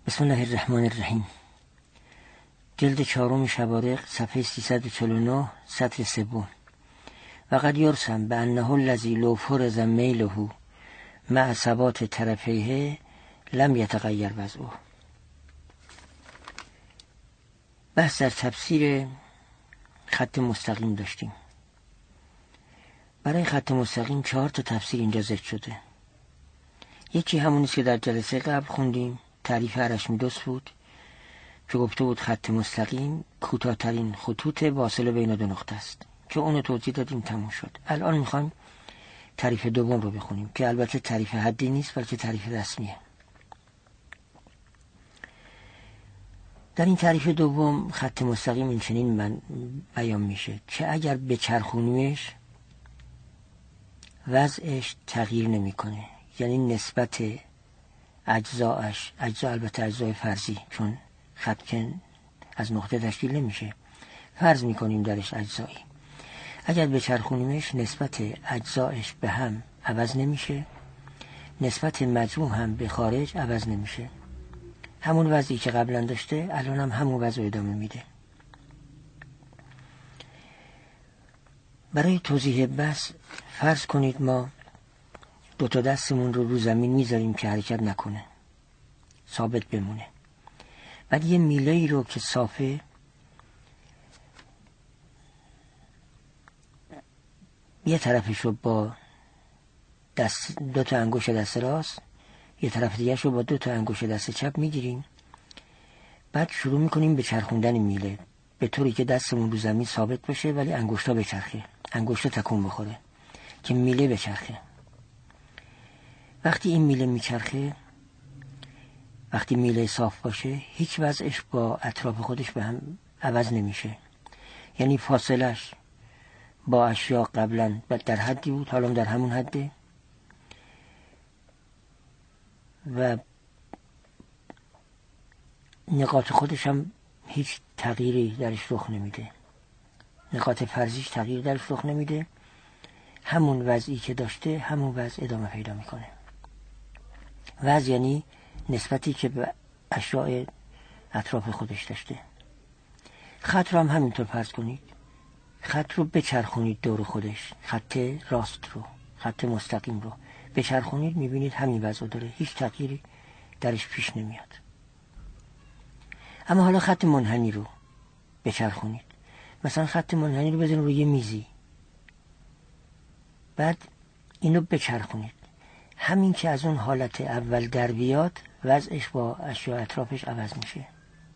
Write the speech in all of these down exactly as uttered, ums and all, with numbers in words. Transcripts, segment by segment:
بسم الله الرحمن الرحیم. جلد چهارم شبارق، صفحه سیصد و چهل و نه، سطر سوم. و قد یرسم به انه الذی لو فرض میله مع ثبات طرفیه لم یتغیر وضعه. بحث در تفسیر خط مستقیم داشتیم. برای خط مستقیم چهار تا تفسیر اینجا ذکر شده. یکی همونیست که در جلسه قبل خوندیم، تعریف ارشمیدس بود که گفته بود خط مستقیم کوتاه‌ترین خطوط واصل بین دو نقطه است که اونو توضیح دادیم، تموم شد. الان میخوایم تعریف دوم رو بخونیم که البته تعریف حدی نیست بلکه تعریف رسمیه. در این تعریف دوم خط مستقیم این چنین من بیان میشه که اگر بچرخونیمش وضعش تغییر نمیکنه، یعنی نسبت اجزاش، اجزا البته اجزای فرضی، چون خط که از نقطه تشکیل نمیشه، فرض میکنیم درش اجزایی. اگر بچرخونیمش نسبت اجزایش به هم عوض نمیشه، نسبت مجموع هم به خارج عوض نمیشه. همون وضعی که قبلا داشته الان هم همون وضع ادامه میده. برای توضیح بحث فرض کنید ما دو تا دستمون رو رو زمین میذاریم که حرکت نکنه، ثابت بمونه. بعد یه میله ای رو که صافه یه طرفش رو با دست دو تا انگشت دست راست، یه طرف دیگه رو با دو تا انگشت دست چپ میگیریم. بعد شروع میکنیم به چرخوندن میله به طوری که دستمون رو زمین ثابت باشه ولی انگشتا بچرخه، انگشتا تکون بخوره که میله بچرخه. وقتی این میله میچرخه، وقتی میله صاف باشه، هیچ وضعش با اطراف خودش به هم عوض نمیشه. یعنی فاصلش با اشیا قبلا در حدی بود، حالا در همون حده و نقاط خودش هم هیچ تغییری درش رخ نمیده. نقاط فرضیش تغییر درش رخ نمیده. همون وضعی که داشته همون وضع ادامه پیدا میکنه. وضع یعنی نسبتی که به اشیاء اطراف خودش داشته. خط رو هم همینطور فرض کنید. خط رو بچرخونید دور خودش، خط راست رو، خط مستقیم رو بچرخونید، میبینید همین وضع داره، هیچ تغییری درش پیش نمیاد. اما حالا خط منحنی رو بچرخونید. مثلا خط منحنی رو بزنید روی یه میزی، بعد اینو بچرخونید. همین که از اون حالت اول در بیاد وضعش با اشیاء اطرافش عوض میشه.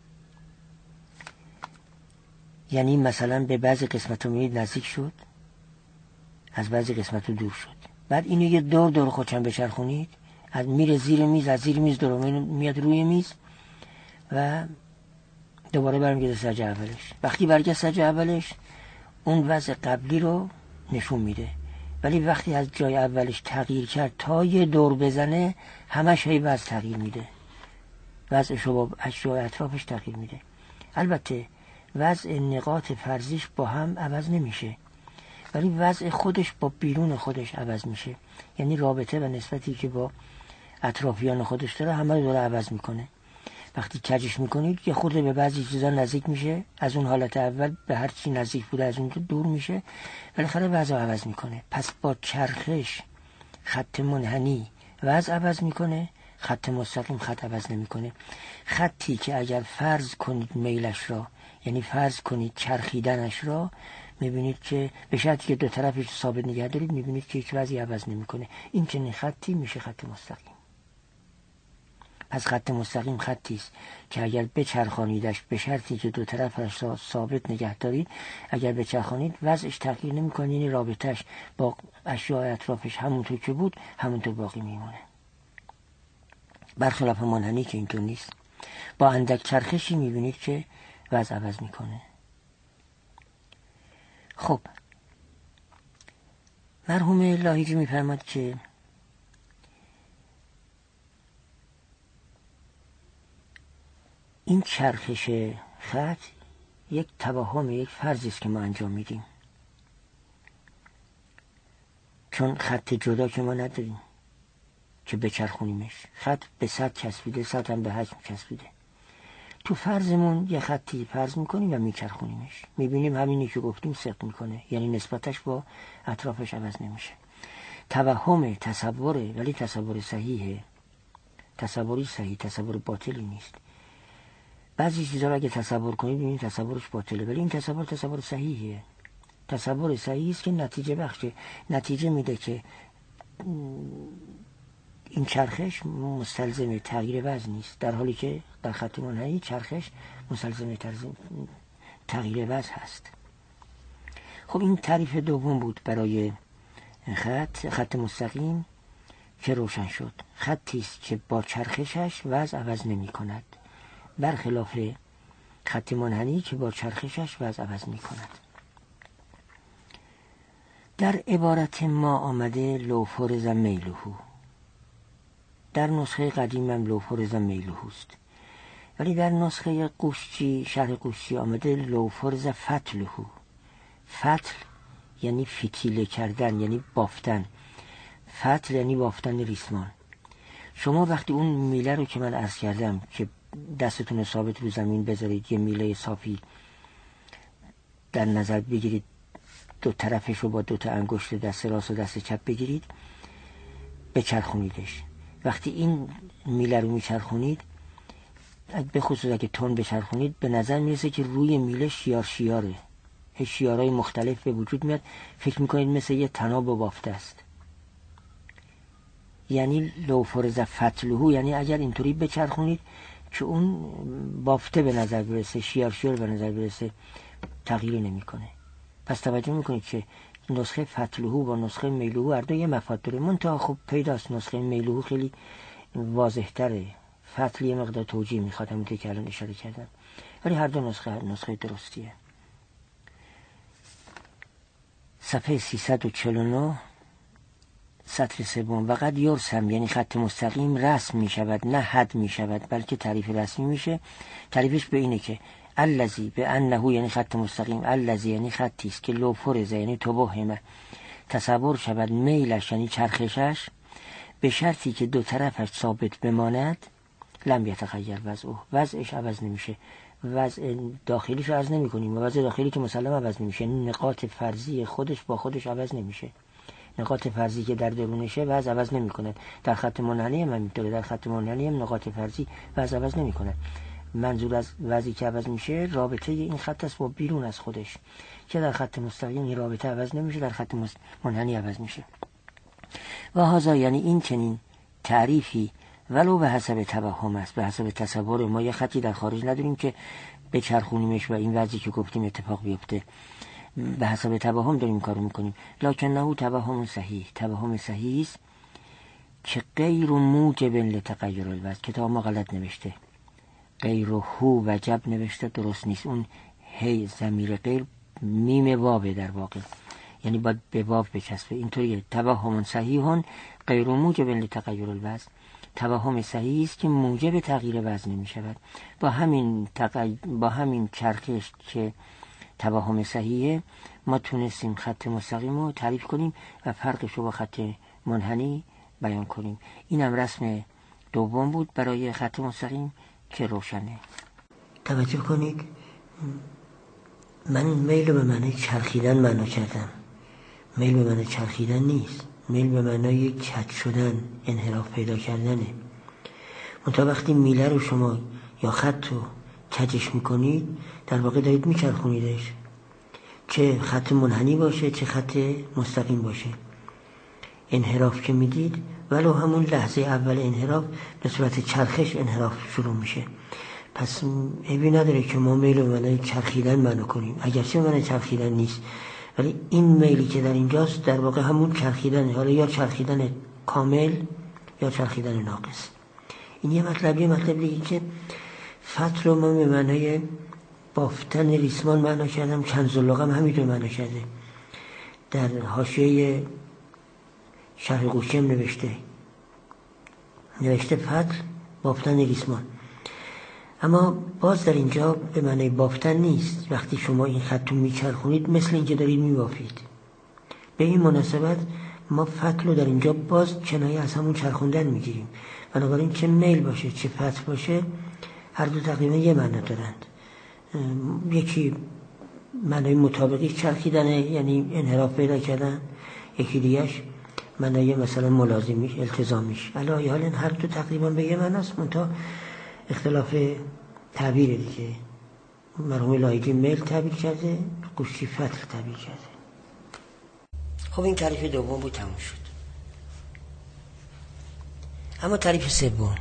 یعنی مثلا به بعضی قسمت رو میدید نزدیک شد، از بعضی قسمت رو دور شد. بعد اینو یه دور دور خودشم بچرخونید، از میره زیر میز، از زیر میز دور میاد روی میز و دوباره برمیگرده سج اولش. وقتی برگرد سج اولش اون وضع قبلی رو نشون میده، ولی وقتی از جای اولش تغییر کرد تا یه دور بزنه همش هی وضع تغییر میده، وضعش رو با اشیاء اطرافش تغییر میده. البته وضع نقاط فرضیش با هم عوض نمیشه، ولی وضع خودش با بیرون خودش عوض میشه. یعنی رابطه و نسبتی که با اطرافیان خودش داره همه رو داره عوض میکنه. وقتی کجش میکنید یه خورده به بعضی چیزا نزدیک میشه، از اون حالت اول به هر چی نزدیک بوده از اونجا دور میشه، بالاخره وضع عوض میکنه. پس با چرخش خط منحنی وضع عوض میکنه، خط مستقیم خط عوض نمیکنه. خطی که اگر فرض کنید میلش را، یعنی فرض کنید چرخیدنش را، میبینید که به شرطی که دو طرفش ثابت نگه دارید میبینید که هیچ وضعی عوض نمیکنه. این چنین خطی میشه خط مستقیم. پس خط مستقیم خطی است که اگر بچرخانیدش به شرطی که دو طرفش را ثابت نگه دارید، اگر بچرخانید وضعش تغییر نمیکنه، یعنی رابطش با اشیاء اطرافش همونطور که بود همونطور باقی میمونه. برخلاف منحنی که اینطور نیست، با اندک چرخشی میبینید که وضع عوض میکنه. خب مرحوم لاهیجی میفرماد که این چرخش خط یک توهم، یک فرضی است که ما انجام میدیم، چون خط جدا که ما نداریم، که بچرخونیمش. خط به سطح چسبیده، سطح هم به حجم چسبیده. تو فرضمون یه خطی فرض میکنیم و میچرخونیمش، میبینیم همینی که گفتیم صدق میکنه، یعنی نسبتش با اطرافش عوض نمیشه. توهم تصوره، ولی تصور صحیحه، تصوری صحیح، تصور باطلی نیست. بعضی چیزا رو اگه تصور کنید ببینید تصورش باطله، ولی این تصور تصور صحیحه. تصور صحیحی است که نتیجه بخشه، نتیجه میده که این چرخش مستلزم تغییر وزن نیست، در حالی که در خط منحنی چرخش مستلزم تغییر وزن هست. خب این تعریف دوم بود برای خط خط مستقیم که روشن شد. خطی است که با چرخشش وزن عوض نمی کند، برخلاف خط منحنی که با چرخشش وزن عوض می کند. در عبارت ما آمده لو فرض میلهو، در نسخه قدیمم لو فرض میلهو است، ولی در نسخه قوشچی شرح قوشچی آمده لو فرض فتلهو. فتل یعنی فتیله کردن، یعنی بافتن. فتل یعنی بافتن ریسمان. شما وقتی اون میله رو که من عرض کردم که دستتون رو ثابت رو زمین بذارید، یه میله صافی در نظر بگیرید، دو طرفش رو با دو تا انگشت دست راست و دست چپ بگیرید، بچرخونیدش. وقتی این میله رو میچرخونید، به خصوص اگه تون بچرخونید، به نظر میرسه که روی میله شیار شیاره، شیارهای مختلف به وجود میاد، فکر میکنید مثل یه طناب و بافته است. یعنی لو فرض فتلهو، یعنی اگر اینطوری بچرخونید که اون بافته به نظر برسه، شیار شیار به نظر برسه، تغییری نمیکنه. پس توجه میکنید که نسخه فتلهو با نسخه میلهو هر دو یه مفاد داره، منتها خب پیداست نسخه میلهو خیلی واضح تره، فتل یه مقدار توجیه میخواد، همونطور که الان اشاره کردم، ولی هر دو نسخه نسخه درستیه. صفحه سیصد و چهل و نه سطر سوم. و قد یرسم، یعنی خط مستقیم رسم می شود، نه حد می شود، بلکه تعریف رسمی میشه. تعریفش به اینه که الذی به انه، یعنی خط مستقیم، الذی یعنی خطی است که لو فرض، یعنی توهمه، تصور شود میلش، یعنی چرخشش، به شرطی که دو طرفش ثابت بماند، لم یتغیر وضعه، وضعش عوض نمیشه. وضع داخلیش رو عوض نمی کنیم، وضع داخلی که مسلم عوض نمیشه، نقاط فرضی خودش با خودش عوض نمیشه. نقاط فرضی که در درونشه وضع عوض نمی کنه. در خط منحنی هم همینطوره، در خط منحنی هم نقاط فرضی وضع عوض نمی کنه. منظور از وضعی که عوض میشه رابطه این خط است با بیرون از خودش، که در خط مستقیم این رابطه عوض نمیشه، در خط منحنی عوض میشه. و هذا یعنی این چنین تعریفی ولو به حسب توهم است، به حسب تصور ما یه خطی در خارج نداریم که بچرخونیمش و این وضعی که گفتیم اتفاق بیفته، به حسب توهم داریم کارو میکنیم. لکنه توهم صحیح، توهم صحیح است که غیر موجب لتغیر الوضع. کتاب ما غلط نوشته، غیر هو وجب نوشته، درست نیست. اون هی ضمیر غیر میم وابه در واقع، یعنی باید به واو بچسبه. اینطوریه توهم صحیحون غیر موجب لتغیر الوضع. توهم صحیح است که موجب تغییر وزن نمی شود. با همین تغی... با همین چرخش که توهم صحیحه، ما تونستیم خط مستقیم رو تعریف کنیم و فرقش رو با خط منحنی بیان کنیم. این هم رسم دوم بود برای خط مستقیم که روشنه. توجه کنید، من میل به معنی چرخیدن معنا کردم. میل به معنی چرخیدن نیست، میل به معنای کج شدن، انحراف پیدا کردنه. منتها وقتی میله رو شما یا خط رو کجش میکنید، در واقع دارید میچرخونیدش، چه خط منحنی باشه چه خط مستقیم باشه. انحراف که میدید، ولو همون لحظه اول انحراف به صورت چرخش انحراف شروع میشه. پس عیبی نداره که ما میل به معنی چرخیدن معنا کنیم، اگرچه معنی چرخیدن نیست، ولی این میلی که در اینجاست در واقع همون چرخیدن، حالا یا چرخیدن کامل یا چرخیدن ناقص. این یه مطلبیه. مطلب دیگه که فتل رو من به معنای بافتن ریسمان معنا کردم، کنز اللغه هم همینطور معنا کرده. در حاشیه شرح قوشچی هم نوشته نوشته فتل بافتن ریسمان، اما باز در اینجا به معنی بافتن نیست. وقتی شما این خط رو میچرخونید مثل اینکه دارید میبافید. به این مناسبت ما فتح رو در اینجا باز کنایه از همون چرخوندن میگیریم. بنابراین چه میل باشه چه فتح باشه هر دو تقریبا یه معنی دارند. یکی معنای مطابقی چرخیدنه، یعنی انحراف پیدا کردن، یکی دیگهش معنای مثلا ملازمیش، التزامیش. علی حال هر دو تقریبا به یه معنی است، منتها اختلاف تعبیر دیگه. مرحوم لایقی میل تعبیر کرده، قوشی فتح تعبیر کرده. خب این تعریف دوم بود، تموم شد. اما تعریف سوم،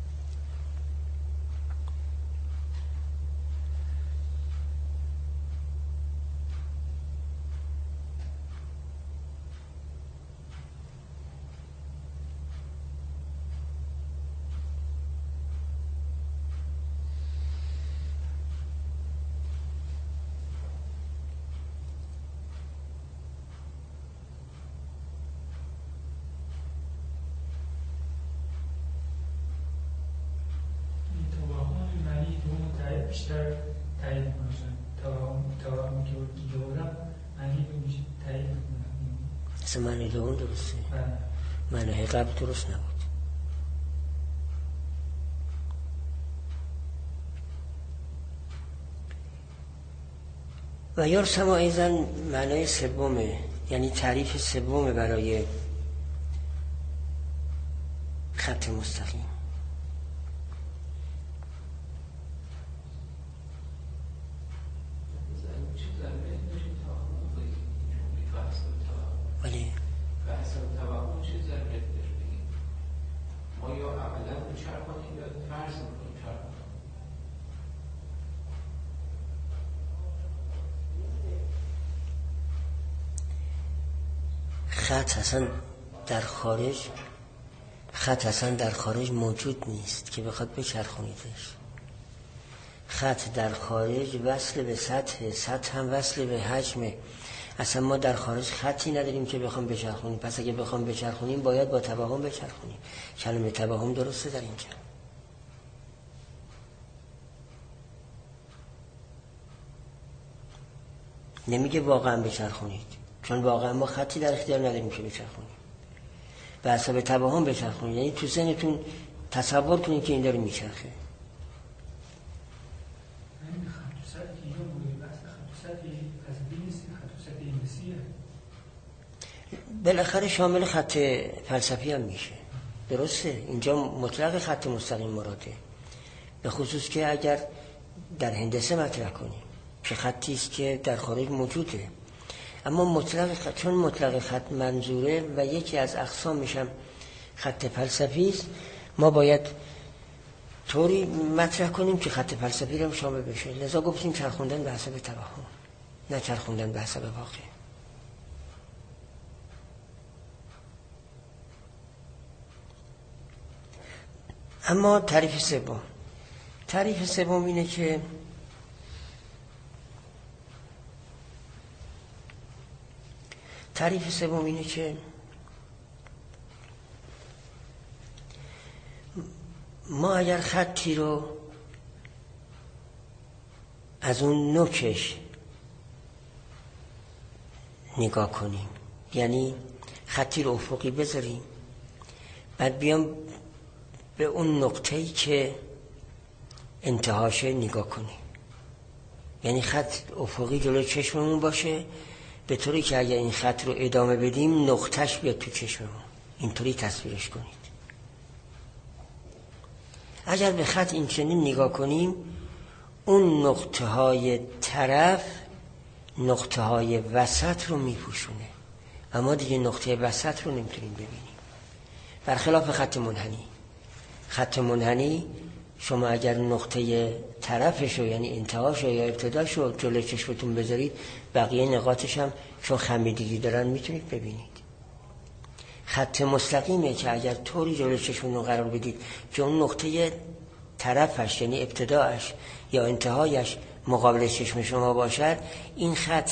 بیشتر تایید کنشن توهم که دیگه بودم معنی رو میشه تایید کنم. اصلا معنی دوم درسته، معنی قبل درست نبود. و یرسم ایضا معنای سومه، یعنی تعریف سومه برای خط مستقیم. ولی بحث توهم چه ضرورت داره بگیم؟ ما یا عملا میچرخونیم یا فرض میکنیم چرخونیم. خط اصلا در خارج خط اصلا در خارج موجود نیست که بخواد بچرخونیدش. خط در خارج وصل به سطح، سطح هم وصل به حجمه. اصلا ما در خارج خطی نداریم که بخوام بچرخونیم. پس اگه بخوام بچرخونیم باید با توهم بچرخونیم. کلمه توهم درسته در اینجا. نمیگه واقعا بچرخونید، چون واقعا ما خطی در اختیار نداریم که بچرخونیم. به حساب توهم بچرخونید، یعنی تو ذهنتون تصور کنید که این داره میچرخه. بالاخره شامل خط فلسفی هم میشه، درسته؟ اینجا مطلق خط مستقیم مراده، به خصوص که اگر در هندسه مطرح کنیم که خطی است که در خارج موجوده. اما مطلق خط، چون مطلق خط منظوره و یکی از اقسامش هم خط فلسفی است، ما باید طوری مطرح کنیم که خط فلسفی رو هم شامل بشه. لذا گفتیم چرخوندن به حسب توهم، نه چرخوندن به حسب واقع. اما تعریف سوم، تعریف سوم اینه که تعریف سوم اینه که ما اگر خطی رو از اون نوکش نگاه کنیم، یعنی خطی رو افقی بذاریم، بعد بیام به اون نقطه‌ای که انتهاشه نگاه کنیم، یعنی خط افقی جلوی چشممون باشه، به طوری که اگر این خط رو ادامه بدیم نقطهش بیاد تو چشممون. اینطوری تصویرش کنید. اگر به خط این چنین نگاه کنیم، اون نقطه های طرف نقطه های وسط رو میپوشونه و ما دیگه نقطه وسط رو نمیتونیم ببینیم. برخلاف خط منحنی، خط منحنی شما اگر نقطه طرفش رو، یعنی انتهاش رو یا ابتداش رو جلوی چشمتون بذارید، بقیه نقاطش هم چون خمیدگی دارن میتونید ببینید. خط مستقیمه که اگر طوری جلوی چشمتون قرار بدید که اون نقطه طرفش، یعنی ابتداش یا انتهایش مقابل چشم شما باشد، این خط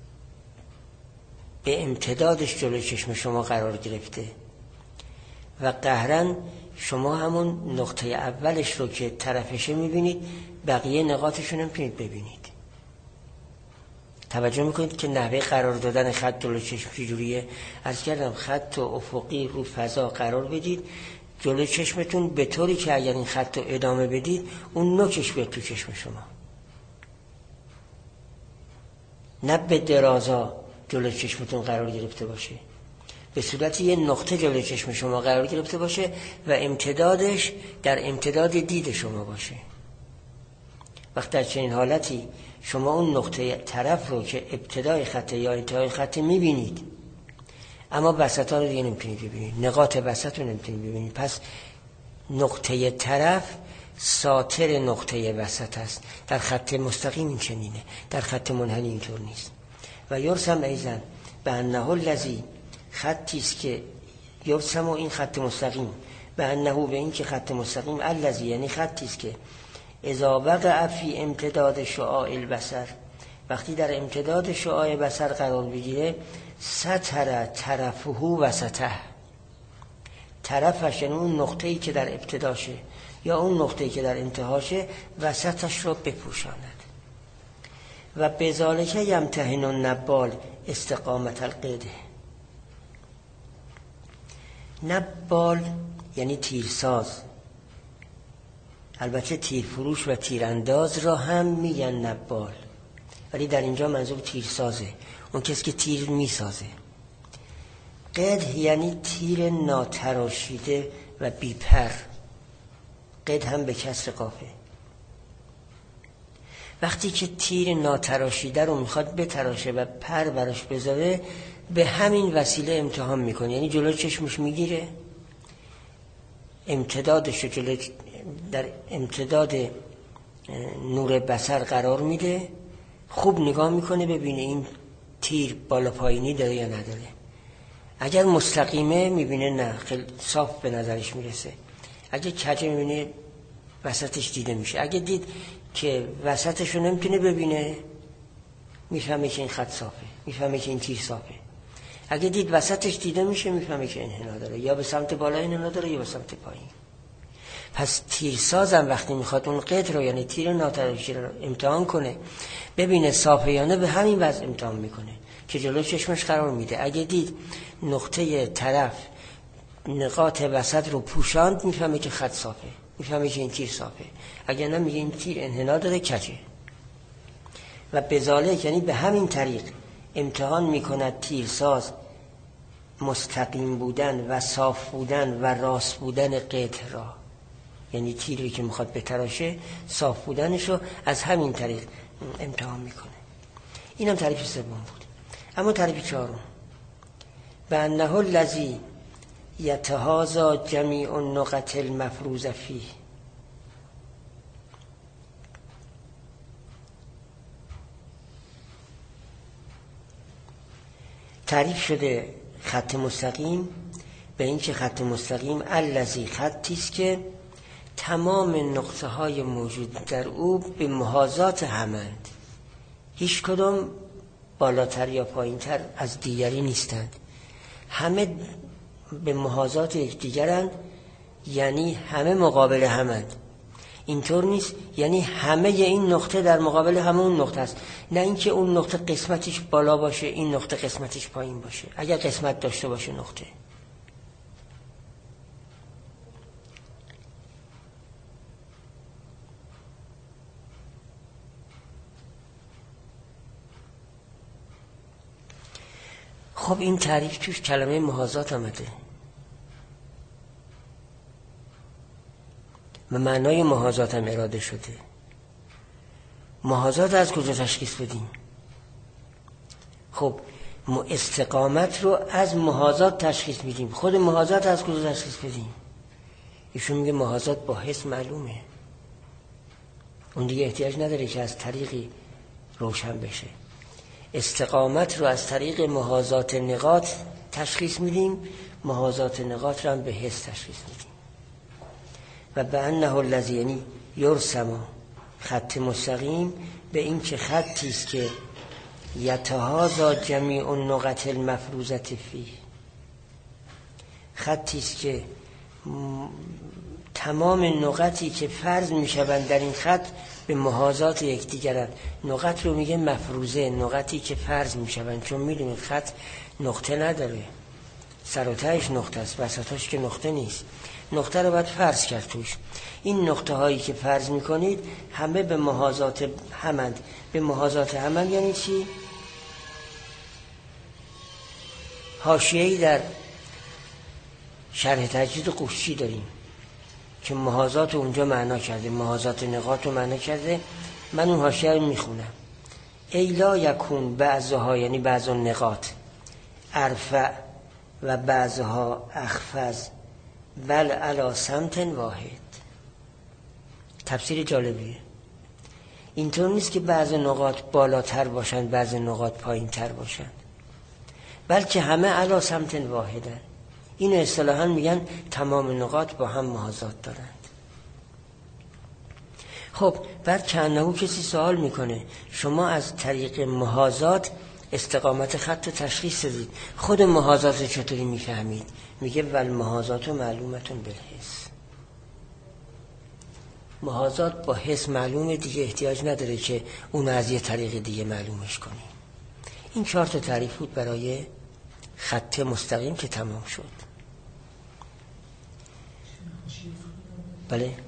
به امتدادش جلوی چشم شما قرار گرفته و قهرن شما همون نقطه اولش رو که طرفشه میبینید، بقیه نقاطش رو نمیتونید ببینید. توجه میکنید که نحوه قرار دادن خط جلو چشم چجوریه؟ عرض کردم خط افقی رو فضا قرار بدید جلو چشمتون، به طوری که اگر این خط رو ادامه بدید اون نوکش بیاد تو چشم شما، نه به درازا جلو چشمتون قرار گرفته باشه، به صورت یه نقطه جلو چشم شما قرار گرفته باشه و امتدادش در امتداد دید شما باشه. وقتی در چنین حالتی شما اون نقطه طرف رو که ابتدای خط یا انتهای خط میبینید، اما وسط ها رو دیگه نمیتونید ببینید، نقاط وسط رو نمیتونید ببینید. پس نقطه طرف ساتر نقطه وسط است. در خط مستقیم این چنینه، در خط منحنی اینطور نیست. و یرسم ایزن به انه الذی، خطی است که یرسم و این خط مستقیم، به انه به این که خط مستقیم، الذی یعنی خطی است که اذا وقع فی امتداد شعاع البصر، وقتی در امتداد شعاع بصر قرار بگیره، ستر طرفه وسطه، طرفش یعنی اون نقطه‌ای که در ابتداشه یا اون نقطه‌ای که در انتهاشه وسطش رو بپوشاند. و بذالک یمتحن النبال استقامت القده. نبال یعنی تیرساز، البته تیرفروش و تیرانداز را هم میگن نبال، ولی در اینجا منظور تیرسازه، اون کسی که تیر میسازه. قد یعنی تیر ناتراشیده و بیپر، قد هم به کسر قافه. وقتی که تیر ناتراشیده رو میخواد بتراشه و پر براش بذاره، به همین وسیله امتحان میکنه، یعنی جلو چشمش میگیره، امتدادش رو جلو در امتداد نور بصر قرار میده، خوب نگاه میکنه ببینه این تیر بالا پایینی داره یا نداره. اگر مستقیمه میبینه نه، خیلی صاف به نظرش میرسه. اگه کجه میبینه وسطش دیده میشه. اگه دید که وسطش رو نمیتونه ببینه، میفهمه که این خط صافه، میفهمه که این تیر صافه. اگه دید وسطش دیده میشه، میفهمه که انحنا داره، یا به سمت بالا انحنا داره یا به سمت پایین. پس تیرسازم وقتی میخواد اون قطر رو یعنی تیر ناتراشی رو امتحان کنه ببینه صافه یا نه، به همین وضع امتحان میکنه که جلو چشمش قرار میده. اگه دید نقطه طرف نقاط وسط رو پوشاند، میفهمه که خط صافه، میفهمه که این تیر صافه. اگه نه میگه این تیر انحنا داره، کجه. و بذالک یعنی به همین طریق امتحان میکند تیرساز مستقیم بودن و صاف بودن و راست بودن قطع را، یعنی تیری که میخواد بتراشه صاف بودنش رو از همین طریق امتحان میکنه. اینم تعریف سوم بود. اما تعریف چهارم، به انه الذی یتهازا جمیع النقط المفروض فیه. تعریف شده خط مستقیم به این که خط مستقیم الذی خطی است که تمام نقطه های موجود در او به محاذات همند، هیچ کدام بالاتر یا پایینتر از دیگری نیستند، همه به محاذات یکدیگرند، یعنی همه مقابل همند. اینطور نیست یعنی همه این نقطه در مقابل همه اون نقطه است، نه اینکه اون نقطه قسمتش بالا باشه این نقطه قسمتش پایین باشه، اگر قسمت داشته باشه نقطه. خب این تعریف توش کلمه محاذات آمده و معنای محاذات هم اراده شده. محاذات از کجا تشخیص بدیم؟ خب استقامت رو از محاذات تشخیص میدیم، خود محاذات از کجا تشخیص بدیم؟ ایشون میگه محاذات با حس معلومه، اون دیگه احتیاج نداره که از طریقی روشن بشه. استقامت رو از طریق محاذات نقاط تشخیص میدیم، محاذات نقاط رو هم به حس تشخیص میدیم. و به انه الذی یعنی یرسم خط مستقیم به این که خطی است که یتهازا جمیع النقط المفروضة فیه، خطی است که تمام نقطی که فرض میشوند در این خط به محاذات یکدیگرند. نقط رو میگه مفروضه، نقطی که فرض میشوند، چون میدونید خط نقطه نداره، سر و تهش نقطه است، وسطاش که نقطه نیست. نقطه رو باید فرض کرد توش. این نقطه هایی که فرض میکنید همه به محاذات همند. به محاذات همند یعنی چی؟ حاشیه‌ای در شرح تجدید قوشچی داریم که محاذات اونجا معنا کرده، محاذات نقاط رو معنا کرده. من اون حاشیه رو میخونم. ای لا یکون بعضها، یعنی بعض النقاط، ارفع و بعضها اخفض بل علی سمت واحد. تفسیر جالبیه. اینطور نیست که بعض نقاط بالاتر باشند بعض نقاط پایین تر باشند، بلکه همه علی سمت واحدن. این اصطلاحاً میگن تمام نقاط با هم محاذات دارند. خب بعد کانه کسی سوال میکنه شما از طریق محاذات استقامت خط رو تشخیص دادید، خود محاذات چطوری میفهمید؟ میگه ول محاذات و معلومتون بالحس. محاذات با حس معلومه دیگه، احتیاج نداره که اون از یه طریق دیگه معلومش کنیم. این چهار تا تعریف بود برای خط مستقیم که تمام شد. بله،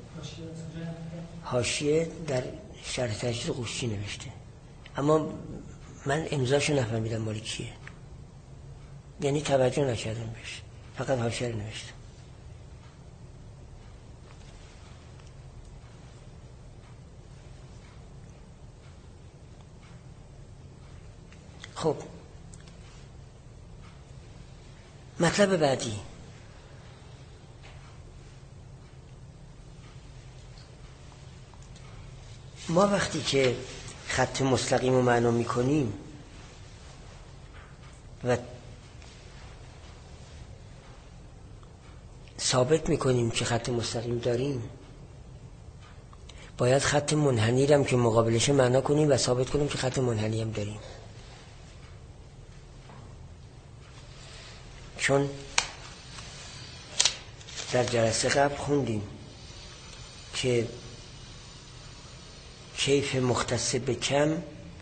حاشیه در شرح تجدید قوشچی نوشته، اما من امضاشو نفهمیدم مال کیه، یعنی توجه نکردم بهش، فقط حاشیه رو نوشتم. خب مطلب بعدی، ما وقتی که خط مستقیم رو معنا میکنیم و ثابت میکنیم که خط مستقیم داریم، باید خط منحنی رو هم که مقابلش معنا کنیم و ثابت کنیم که خط منحنی هم داریم. چون در جلسه قبل خوندیم که کیف مختص به کم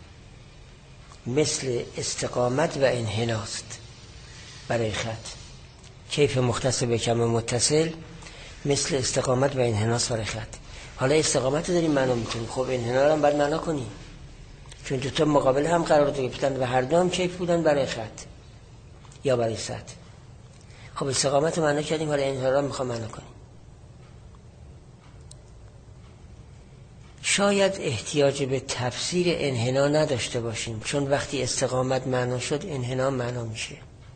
مثل استقامت و انحناست برای خط. کیف مختص به کم متصل مثل استقامت و انحناست برای خط. حالا استقامت رو داریم معنا میکنیم، خب انحنا رو هم باید معنا کنیم، چون دوتا مقابل هم قرار گرفتن و هر دو هم کیف بودن برای خط یا برای سطح. خب استقامت رو معنا کردیم، حالا انحنا رو میخوام معنا کنیم. شاید احتیاج به تفسیر انحنا نداشته باشیم، چون وقتی استقامت معنا شد انحنا معنا میشه،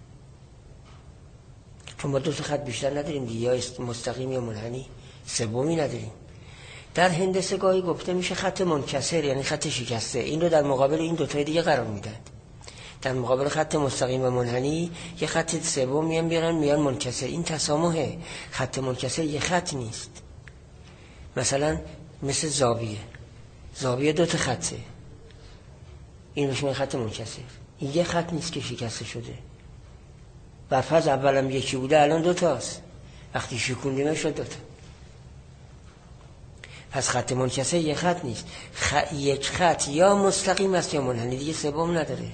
چون ما دو تا خط بیشتر نداریم دیگه، یا مستقیم یا منحنی، سومی نداریم. در هندسه گاهی گفته میشه خط منکسر، یعنی خط شکسته. این رو در مقابل این دو تای دیگه قرار میدن. در مقابل خط مستقیم و منحنی یه خط سوم میان بیارن میان منکسر. این تسامحه. خط منکسر یه خط نیست. مثلا مثل زاویه، زاویه دو تا خطه، این روش میگن خط منکسر. این یه خط نیست که شکسته شده. برفرض اولم یکی بوده الان دو تاست، وقتی شکوندیم شد دو تا. پس خط منکسر یه خط نیست، خ... یک خط یا مستقیم است یا منحنی، دیگه سوم نداره.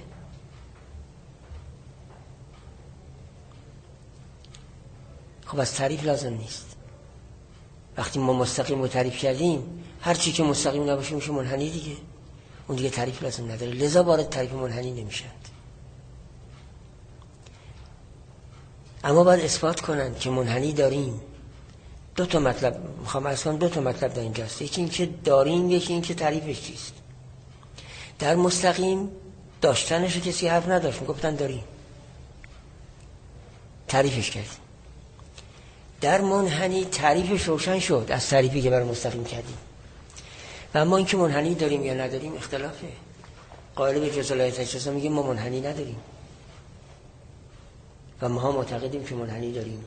خب از تعریف لازم نیست. وقتی ما مستقیم رو تعریف کردیم، هر چی که مستقیم نباشه میشه منحنی دیگه، اون دیگه تعریف لازم نداره، لذا وارد تعریف منحنی نمیشند. اما باید اثبات کنن که منحنی داریم. دو تا مطلب میخوام عرض کنم، دو تا مطلب در اینجاست. یکی این که داریم، یکی این که تعریفش چیست. در مستقیم داشتنش رو کسی حرف نداشت، میگفتن داریم، تعریفش کردیم. در منحنی تعریفش روشن شد از تعریفی که برای مستقیم کردیم. و اما اینکه منحنی داریم یا نداریم اختلافه. قائل به جزء تجسس میگه ما منحنی نداریم و ما ها معتقدیم که منحنی داریم.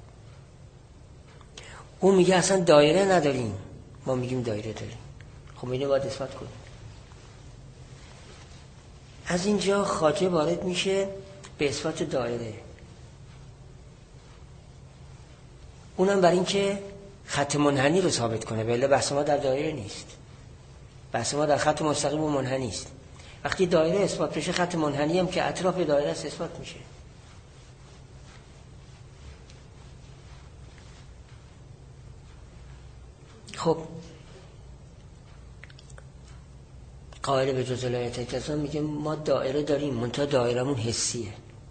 اون میگه اصلا دایره نداریم، ما میگیم دایره داریم. خب اینو باید اثبات کنیم. از اینجا خواجه وارد میشه به اثبات دایره. اونم برای این که خط منحنی رو ثابت کنه، ولی بحث ما در دایره نیست. بحث ما در خط مستقیم و منحنی است. وقتی دایره اثبات بشه، خط منحنی هم که اطراف دایره است اثبات میشه. خب قائل به جز ولایت اجزا میگه ما دایره داریم، منتها دایرمون حسیه.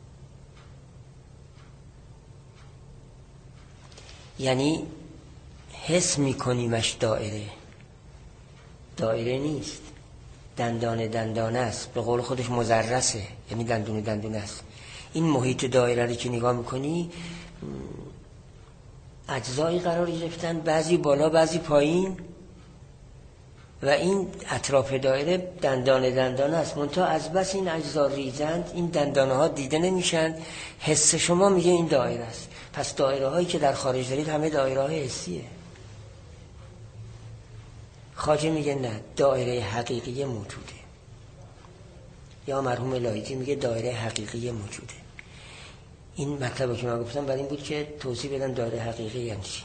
یعنی حس میکنیمش دایره، دایره نیست، دندان دندانه است، به قول خودش مزرسه، یعنی دندون دندونه است. این محیط دایره رو که نگاه میکنی اجزایی قرار گرفتن، بعضی بالا بعضی پایین، و این اطراف دایره دندان دندانه است. منتها از بس این اجزا ریزند، این دندانه ها دیده نمیشن، حس شما میگه این دایره است. پس دایره هایی که در خارج دارید همه دایره های حسیه. خواجه میگه نه، دایره حقیقی موجوده. یا مرحوم لایجی میگه دایره حقیقی موجوده. این مطلبی که من گفتم برای این بود که توضیح بدم دایره حقیقی یعنی چی.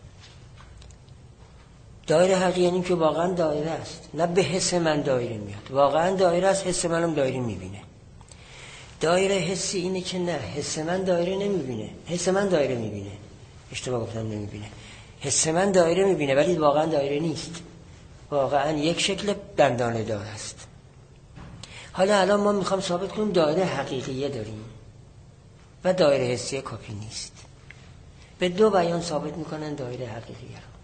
دایره حقیقی یعنی که واقعا دایره است، نه به حس من دایره میاد، واقعا دایره است، حس منم دایره میبینه. دایره حسی اینه که نه، حس من دایره نمیبینه، حس من دایره میبینه، اشتباه گفتم نمیبینه، حس من دایره میبینه ولی واقعا دایره نیست، واقعا یک شکل دندانه دار است. حالا الان ما میخوام ثابت کنیم دایره حقیقیه داریم و دایره حسی کافی نیست. به دو بیان ثابت میکنن دایره حقیقیه رو.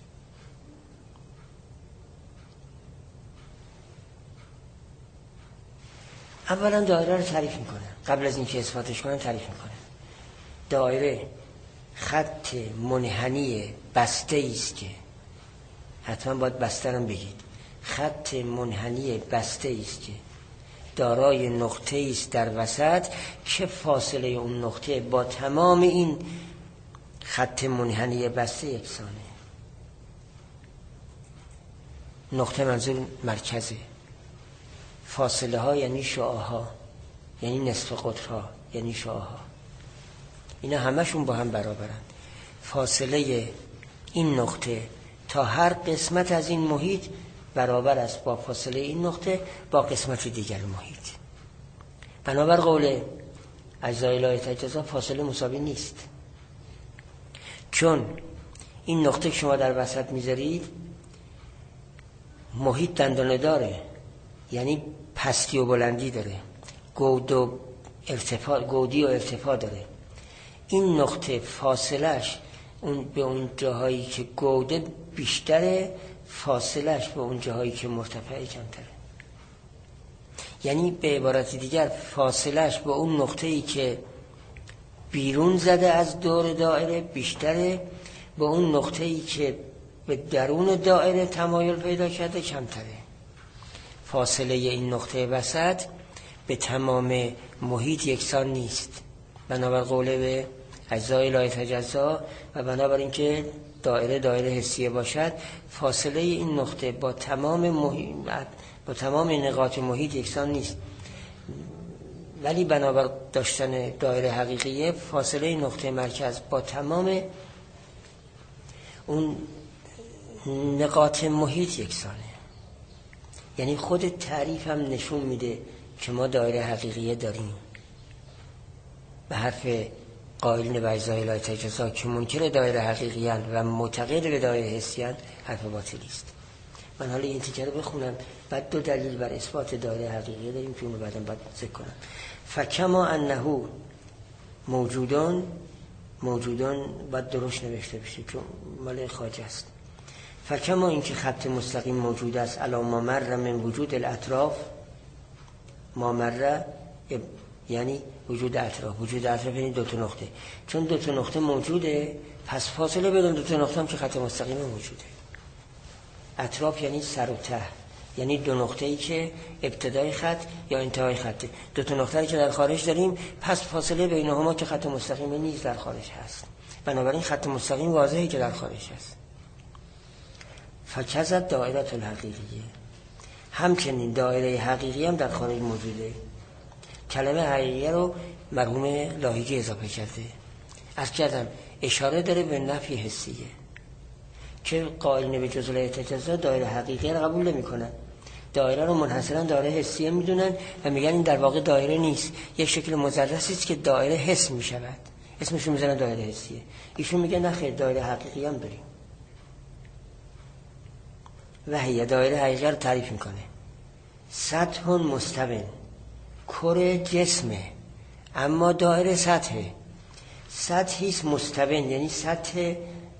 اولا دایره رو تعریف میکنن، قبل از اینکه اثباتش کنن تعریف میکنن. دایره خط منحنی بسته است که، حتما باید بسته رو بگید، خط منحنی بسته است که دارای نقطه است در وسط که فاصله اون نقطه با تمام این خط منحنی بسته یکسانه. نقطه منظور مرکزه، فاصله ها یعنی شعاها، یعنی نصف قطرها، یعنی شعاها، اینا همشون با هم برابرن. فاصله این نقطه تا هر قسمت از این محیط برابر است با فاصله این نقطه با قسمت دیگر محیط. بنابر قول اجزای لایحه اجزا فاصله مساوی نیست، چون این نقطه که شما در وسط میذارید محیط دندانه داره، یعنی پستی و بلندی داره، گود و ارتفاع، گودی و ارتفاع داره. این نقطه فاصلش اون به اون جاهایی که گوده بیشتره، فاصلش به اون جاهایی که مرتفع کمتره. یعنی به عبارت دیگر فاصلش به اون نقطه‌ای که بیرون زده از دور دایره بیشتره، به اون نقطه‌ای که به درون دایره تمایل پیدا کرده کمتره. فاصله این نقطه وسط به تمام محیط یکسان نیست، بنابر قول به اجزای لایحه اجزا و بنابر اینکه دایره دایره حسیه باشد، فاصله این نقطه با تمام محیط، با تمام نقاط محیط یکسان نیست. ولی بنابر داشتن دایره حقیقیه، فاصله این نقطه مرکز با تمام اون نقاط محیط یکسانه. یعنی خود تعریف هم نشون میده که ما دایره حقیقیه داریم. به حرف قائلین به اجزای لایحه اجزا که منکر دایره حقیقیان و معتقد به دایره حسیان، حرف باطلی است. من حالا این تیکه رو بخونم، بعد دو دلیل بر اثبات دایره حقیقیه داریم که اونو بعداً باید ذکر کنم. فکما انه موجودان، موجودان باید درست نوشته بشه چون مال خواجه است. فکما اینکه خط مستقیم موجود است علی ما مر من وجود الاطراف، ما مر یعنی وجود اطراف، وجود اطراف یعنی دو تا نقطه، چون دو تا نقطه موجوده پس فاصله بین دو تا نقطه هم که خط مستقیم موجوده. اطراف یعنی سر و ته، یعنی دو نقطه‌ای که ابتدای خط یا انتهای خطه. دو تا نقطه‌ای که در خارج داریم، پس فاصله بینهما که خط مستقیم نیز در خارج هست. بنابراین خط مستقیم واضحه که در خارج هست. فکذا دایره الحقیقیه، همچنین دایره حقیقی هم در خارج موجوده. کلمه حقیقیه رو مرحوم لاهیجی اضافه کرده. از کردم اشاره داره به نفی حسیه. که قائلین به جزء لا یتجزا دایره حقیقی را قبول نمی‌کنن، دایره رو منحصراً دایره حسیه میدونن و میگن این در واقع دایره نیست، یک شکل مزرسی است که دایره حس میشود، اسمش رو میذارن دایره حسیه. ایشون میگه نه خیر، دایره حقیقی هم داریم. و هی دایره حقیقی رو تعریف میکنه: سطح مستوٍ، کره جسمه اما دایره سطحه. سطحی است مستوٍ، یعنی سطح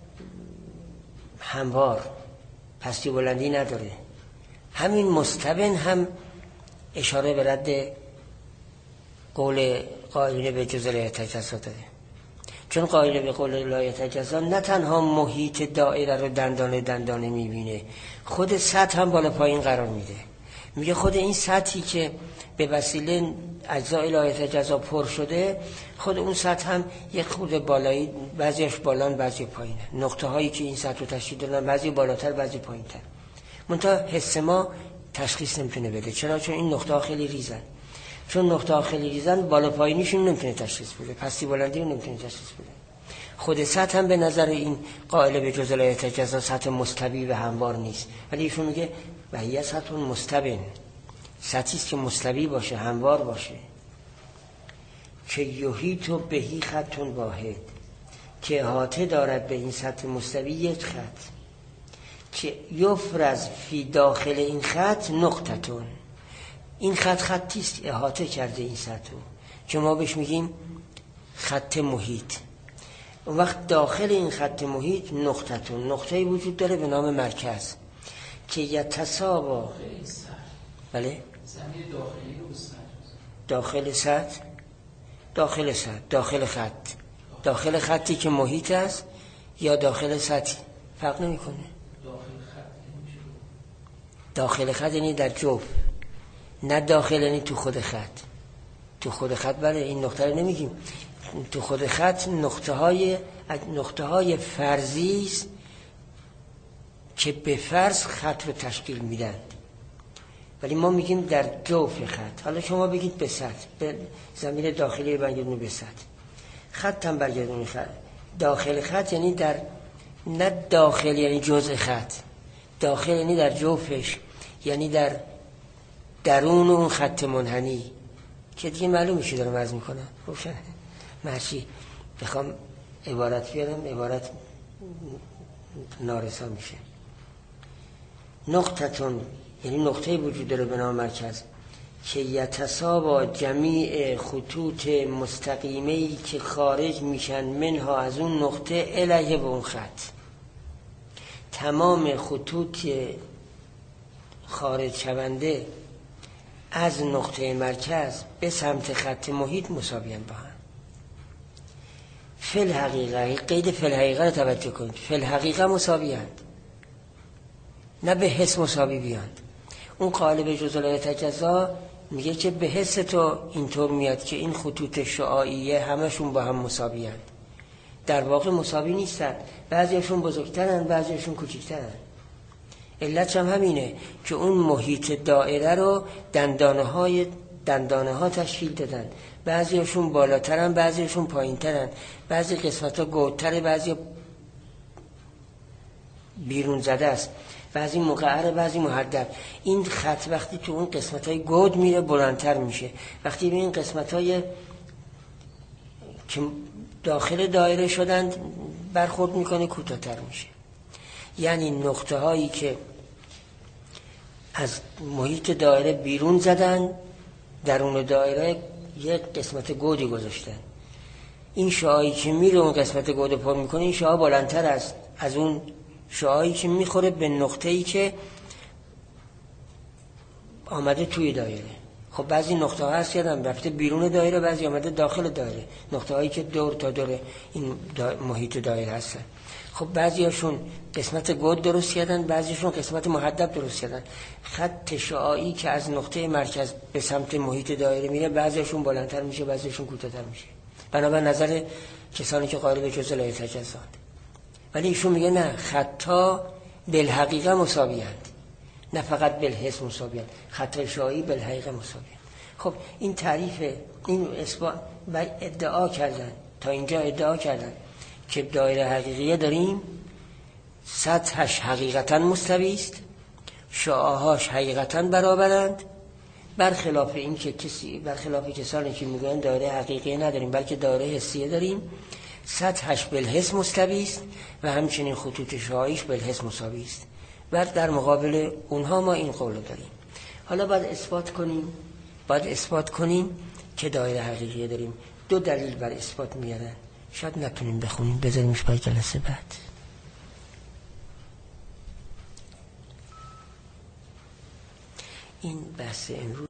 هموار، پستی بلندی نداره. همین مستوٍ هم اشاره به رد قول قائلین به جزء لا یتجزا داره، چون قائل به قول لا یتجزا نه تنها محیط دایره رو دندانه دندانه میبینه، خود سطح هم بالا پایین قرار میده. میگه خود این سطحی که به وسیله اجزای لا یتجزا پر شده، خود اون سطح هم یک خود بالایی، بعضیش بالان بعضی پایینه. نقطه هایی که این سطح رو تشکیل دادن بعضی بالاتر بعضی پایینتر، منتها حس ما تشخیص نمیتونه بده. چرا؟ چون این نقطه ها خیلی ریزن. چون نقطه ها خیلی ریزن، بالا پایینیشون نمیتونه تشخیص بده، پستی بلندی رو نمیتونه تشخیص بده. خود سطح هم به نظر این قائل به جزء لا یتجزا سطح مستوی و هموار نیست، ولی ایشون میگه و هی سطح مستوٍ، سطحی است که مستوی باشه، هموار باشه. که یحیط بهی خط واحد، که احاطه دارد به این سطح مستوی یک خط. که یفرز فی داخل این خط نقطتون، این خط خطی است احاطه کرده این سطح رو، که ما بهش میگیم خط محیط. اون وقت داخل این خط محیط نقطتون، نقطه‌ای وجود داره به نام مرکز که یتساوا. بله؟ زمین داخلی رو سطح، داخل سطح، داخل سطح، داخل خط، داخل خطی که محیط است یا داخل سطح فرق نمی‌کنه. داخل خط یعنی در جوف، نه داخل یعنی تو خود خط. تو خود خط بله این نقطه رو نمیگیم. تو خود خط نقطه های نقطه های فرضی است که به فرض خط رو تشکیل میدن، ولی ما میگیم در جوف خط. حالا شما بگید به سطح، به زمین داخلی برگردونید به سطح، خط هم برگردونید خط. داخل خط یعنی در، نه داخل یعنی جزء خط، داخل یعنی در جوفش، یعنی در درون اون خط منحنی که دیگه معلوم میشه دارم عرض میکنم. روشنه؟ مرشی بخوام عبارت بیارم عبارت نارسا میشه. نقطتون یعنی نقطه وجود داره به نام مرکز که یتساوا جمیع خطوط مستقیمه‌ای که خارج میشن منها از اون نقطه الیه به اون خط. تمام خطوط خارج شونده از نقطه مرکز به سمت خط محیط مساویان با هم. فی الحقیقه، قید فی الحقیقه رو توجه کنید، فی الحقیقه مساویند، نه به حس مساوی بیاند. اون قائل به جزء لا یتجزا میگه که به حس تو اینطور میاد که این خطوط شعاعیه همشون با هم مساویند، در واقع مساوی نیستن، بعضیشون بزرگترن بعضیشون کوچکترن. علت هم همینه که اون محیط دایره رو دندانه های دندانه ها تشکیل دادن، بعضیشون بالاترن بعضیشون پایینترن، بعضی قسمت ها گودتره بعضی بیرون زده است، بعضی مقعره بعضی محدب. این خط وقتی تو اون قسمت های گود میره بلندتر میشه، وقتی به این قسمت های که داخل دایره شدن برخورد میکنه کوتاه‌تر میشه. یعنی نقطه هایی که از محیط دایره بیرون زدن درون دایره یک قسمت گودی گذاشتن، این شعاعی که میره اون قسمت گود پر میکنه این شعاع بلندتر است از اون شعاعی که میخوره به نقطه‌ای که آمده توی دایره. خب بعضی نقطه ها هست یادم رفته بیرون دایره، بعضی آمده داخل دایره، نقطه هایی که دور تا دور این دا محیط دایره هستن. خب بعضی هاشون قسمت گود درست کردن، بعضیشون قسمت محدب درست کردن. خط شعاعی که از نقطه مرکز به سمت محیط دایره میره بعضیشون بلندتر میشه بعضیشون کوتاه‌تر میشه، بنابر نظر کسانی که قائل به جزء لا یتجزا. ولی ایشون میگه نه، خطا بالحقیقه مساویند، نه فقط بالحس مساویند، خط شعاعی بالحقیقه مساویند. خب این تعریف، این اثبات و ادعا کردن، تا اینجا ادعا کردن که دایره حقیقیه داریم سطحش حقیقتا مستوی است، شعاعاش حقیقتا برابرند، برخلاف این که کسی برخلاف کسانی که میگن دایره حقیقی نداریم بلکه دایره حسیه داریم. سطحش بالحس مستوی است و همچنین خطوط شعاعیش بالحس مساوی است. و در مقابل اونها ما این قول داریم. حالا باید اثبات کنیم باید اثبات کنیم که دایره حقیقی داریم. دو دلیل بر اثبات میارن، شاید نتونیم بخونیم، بذاریمش برای جلسه بعد. این بحث امروز